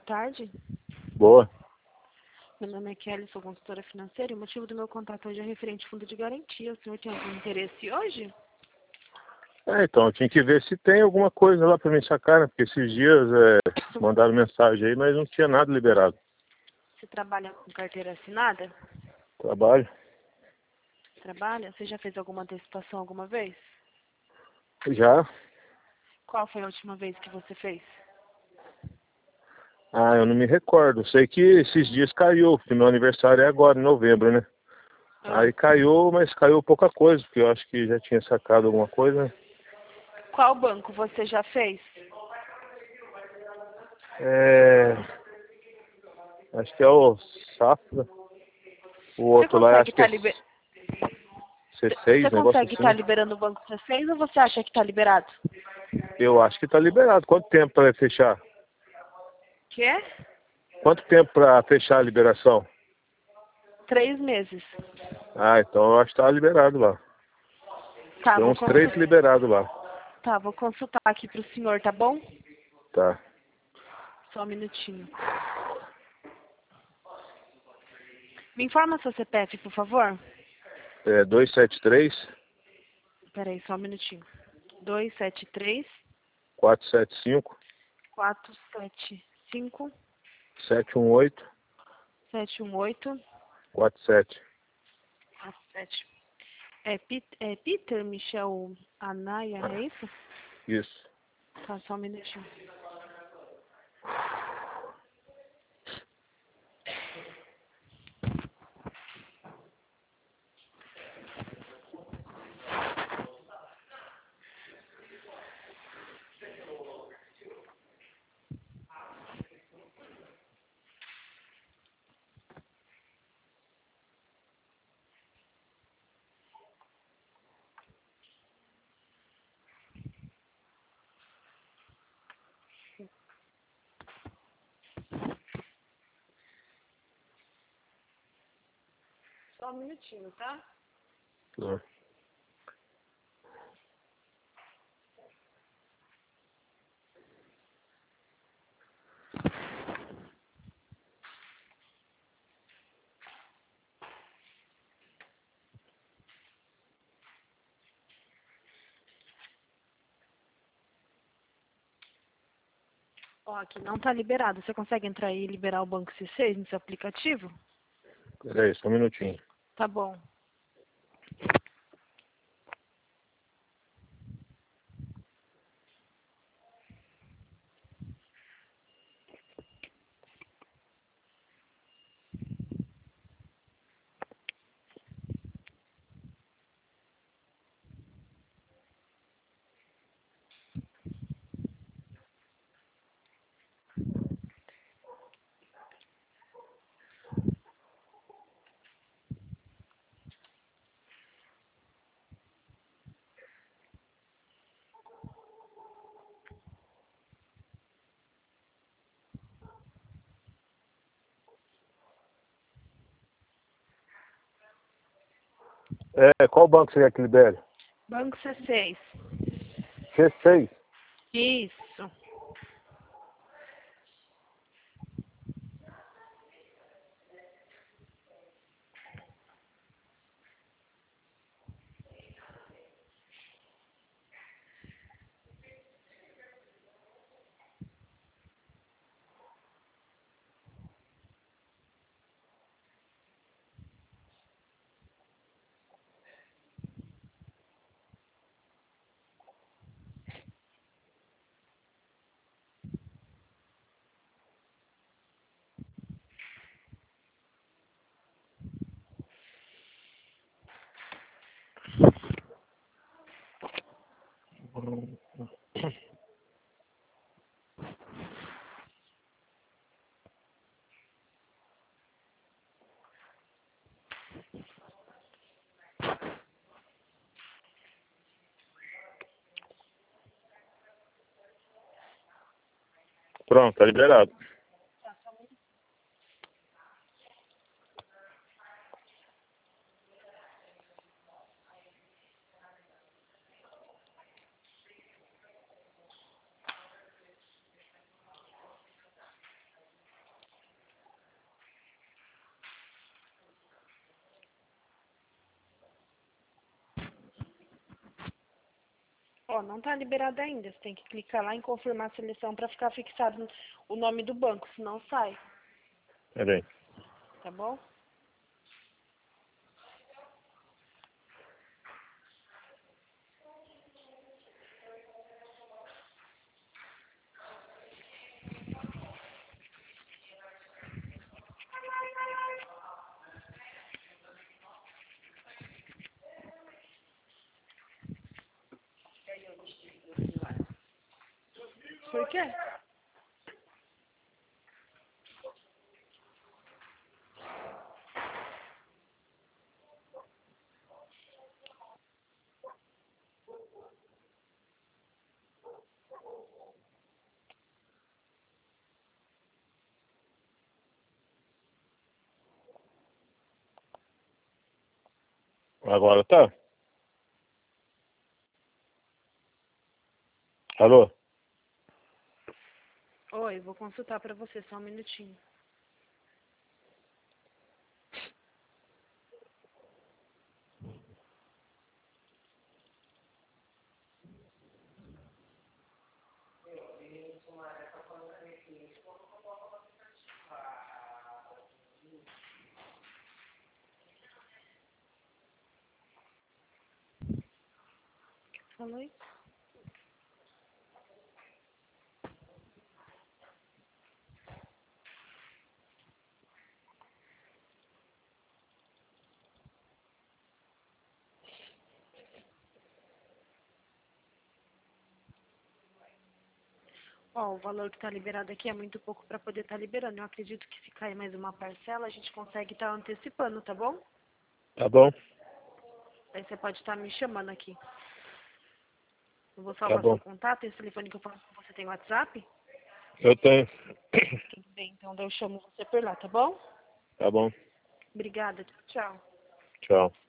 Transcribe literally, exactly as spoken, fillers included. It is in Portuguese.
tarde. Boa. Meu nome é Kelly, sou consultora financeira e o motivo do meu contato hoje é referente ao fundo de garantia. O senhor tem algum interesse hoje? É, então, eu tinha que ver se tem alguma coisa lá para mim sacar, né? Porque esses dias é, mandaram mensagem aí, mas não tinha nada liberado. Você trabalha com carteira assinada? Trabalho? Trabalha? Você já fez alguma antecipação alguma vez? Já. Qual foi a última vez que você fez? Ah, eu não me recordo. Sei que esses dias caiu, porque meu aniversário é agora, em novembro, né? Ah. Aí caiu, mas caiu pouca coisa, porque eu acho que já tinha sacado alguma coisa, né? Qual banco você já fez? É... Acho que é o Safra. O Você outro lá, consegue acho que é estar liber... C Você seis, negócio consegue estar assim. liberando o banco C seis ou você acha que está liberado? Eu acho que tá liberado. Quanto tempo para fechar? Quê? Quanto tempo para fechar a liberação? Três meses. Ah, então eu acho que tá liberado lá. Tá, Tem vou uns três consultar. liberados lá. Tá, vou consultar aqui pro senhor, tá bom? Tá. Só um minutinho. Me informa seu C P F, por favor. É dois sete três, Peraí, só um minutinho. Dois sete três, quatro sete cinco, quatro sete cinco, sete um oito, sete um oito, quatro sete. quatro sete. É, Pit- é Peter Michel Anaya, é isso? Isso. Tá, só um minutinho. Só um minutinho, tá? Tá. Ó, aqui não tá liberado. Você consegue entrar aí e liberar o banco C seis no seu aplicativo? Peraí, só um minutinho. Tá bom. É, qual banco você quer que libere? Banco C seis. C seis. Isso. Pronto, tá liberado. Ó, não tá liberado ainda. Você tem que clicar lá em confirmar a seleção para ficar fixado o nome do banco, senão sai. Peraí. Tá bom? Por quê? Agora tá? Alô? Oi, vou consultar para você, só um minutinho. Falou aí? Ó, o valor que está liberado aqui é muito pouco para poder estar liberando. Eu acredito que se cair mais uma parcela, a gente consegue estar antecipando, tá bom? Tá bom, Aí você pode estar me chamando aqui. Eu vou tá salvar seu bom. contato, esse telefone que eu falo com você tem WhatsApp? Eu tenho. Tudo bem, então daí eu chamo você por lá, tá bom? Tá bom. Obrigada, tchau, tchau. Tchau.